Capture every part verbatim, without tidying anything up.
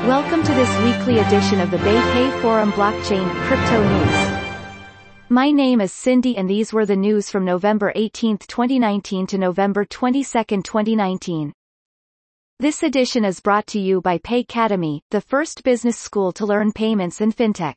Welcome to this weekly edition of the BayPay Forum Blockchain Crypto News. My name is Cindy and these were the news from November eighteenth twenty nineteen to November twenty-second twenty nineteen. This edition is brought to you by Paycademy, the first business school to learn payments and fintech.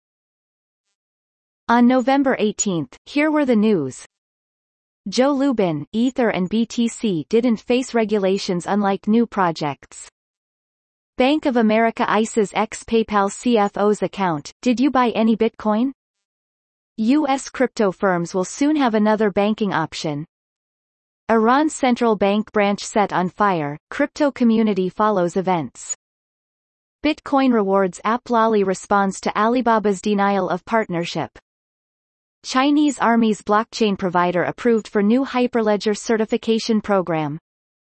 On November eighteenth, here were the news. Joe Lubin, Ether and B T C didn't face regulations unlike new projects. Bank of America ICE's ex-PayPal C F O's account, did you buy any Bitcoin? U S crypto firms will soon have another banking option. Iran's central bank branch set on fire, crypto community follows events. Bitcoin rewards app Lolly responds to Alibaba's denial of partnership. Chinese Army's blockchain provider approved for new Hyperledger certification program.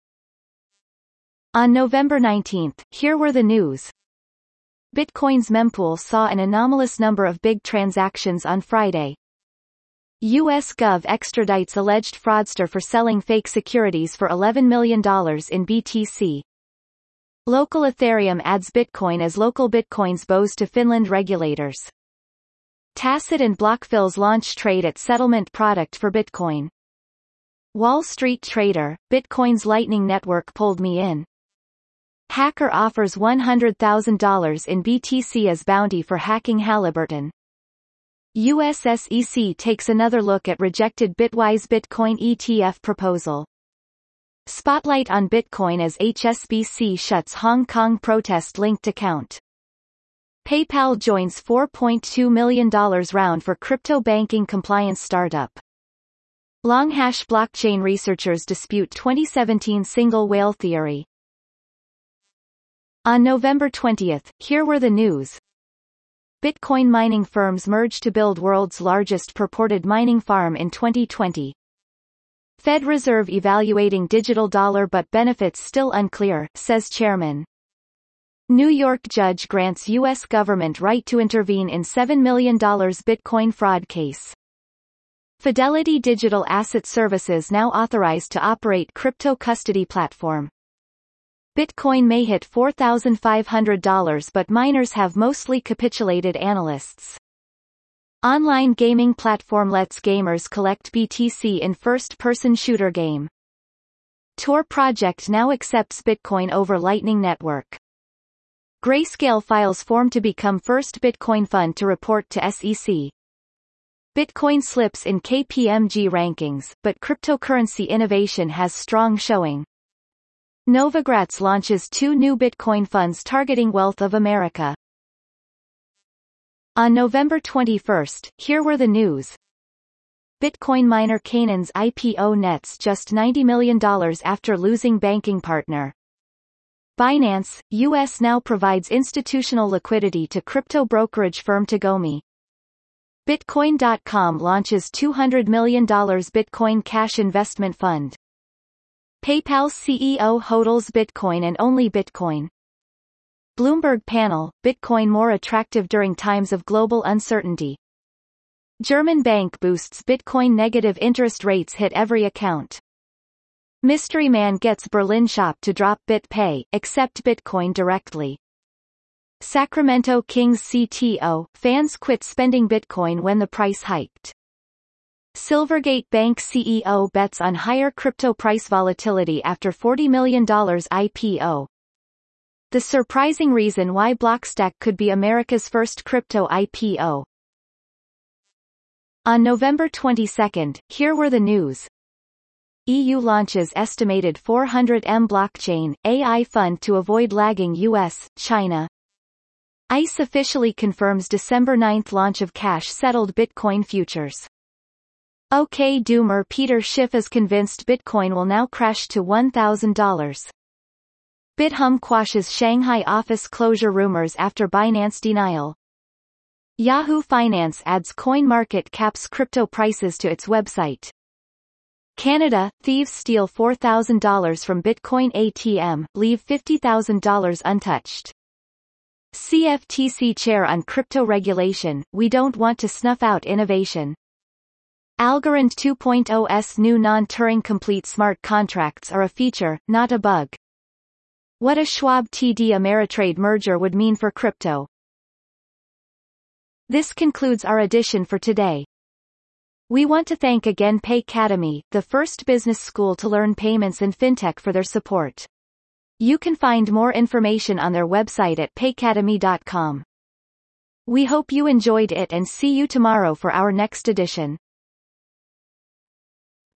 On November nineteenth, here were the news. Bitcoin's mempool saw an anomalous number of big transactions on Friday. U S Gov extradites alleged fraudster for selling fake securities for eleven million dollars in B T C. Local Ethereum adds Bitcoin as local Bitcoins bows to Finland regulators. Tacit and Blockfills launch trade at settlement product for Bitcoin. Wall Street Trader, Bitcoin's Lightning Network pulled me in. Hacker offers one hundred thousand dollars in B T C as bounty for hacking Halliburton. U S S E C takes another look at rejected Bitwise Bitcoin E T F proposal. Spotlight on Bitcoin as H S B C shuts Hong Kong protest-linked account. PayPal joins four point two million dollars round for crypto banking compliance startup. Longhash blockchain researchers dispute twenty seventeen single whale theory. On November twentieth, here were the news. Bitcoin mining firms merge to build world's largest purported mining farm in twenty twenty. Fed Reserve evaluating digital dollar but benefits still unclear, says chairman. New York judge grants U S government right to intervene in seven million dollars Bitcoin fraud case. Fidelity Digital Asset Services now authorized to operate crypto custody platform. Bitcoin may hit four thousand five hundred dollars but miners have mostly capitulated, analysts. Online gaming platform lets gamers collect B T C in first-person shooter game. Tor project now accepts Bitcoin over Lightning Network. Grayscale files form to become first Bitcoin fund to report to S E C. Bitcoin slips in K P M G rankings, but cryptocurrency innovation has strong showing. Novogratz launches two new Bitcoin funds targeting wealth of America. On November twenty-first, here were the news. Bitcoin miner Canaan's I P O nets just ninety million dollars after losing banking partner. Binance, U S now provides institutional liquidity to crypto brokerage firm Tagomi. Bitcoin dot com launches two hundred million dollars Bitcoin Cash Investment Fund. PayPal C E O hodls Bitcoin and only Bitcoin. Bloomberg panel, Bitcoin more attractive during times of global uncertainty. German bank boosts Bitcoin negative interest rates hit every account. Mystery man gets Berlin shop to drop BitPay, accept Bitcoin directly. Sacramento Kings C T O, fans quit spending Bitcoin when the price hiked. Silvergate Bank C E O bets on higher crypto price volatility after forty million dollars I P O. The surprising reason why Blockstack could be America's first crypto I P O. On November twenty-second, here were the news. E U launches estimated four hundred million blockchain, A I fund to avoid lagging U S, China. ICE officially confirms December ninth launch of cash-settled Bitcoin futures. OK doomer Peter Schiff is convinced Bitcoin will now crash to one thousand dollars. BitHum quashes Shanghai office closure rumors after Binance denial. Yahoo Finance adds CoinMarketCap's crypto prices to its website. Canada, thieves steal four thousand dollars from Bitcoin A T M, leave fifty thousand dollars untouched. C F T C chair on crypto regulation, we don't want to snuff out innovation. Algorand two point oh's new non-Turing complete smart contracts are a feature, not a bug. What a Schwab T D Ameritrade merger would mean for crypto. This concludes our edition for today. We want to thank again Paycademy, the first business school to learn payments and fintech, for their support. You can find more information on their website at paycademy dot com. We hope you enjoyed it and see you tomorrow for our next edition.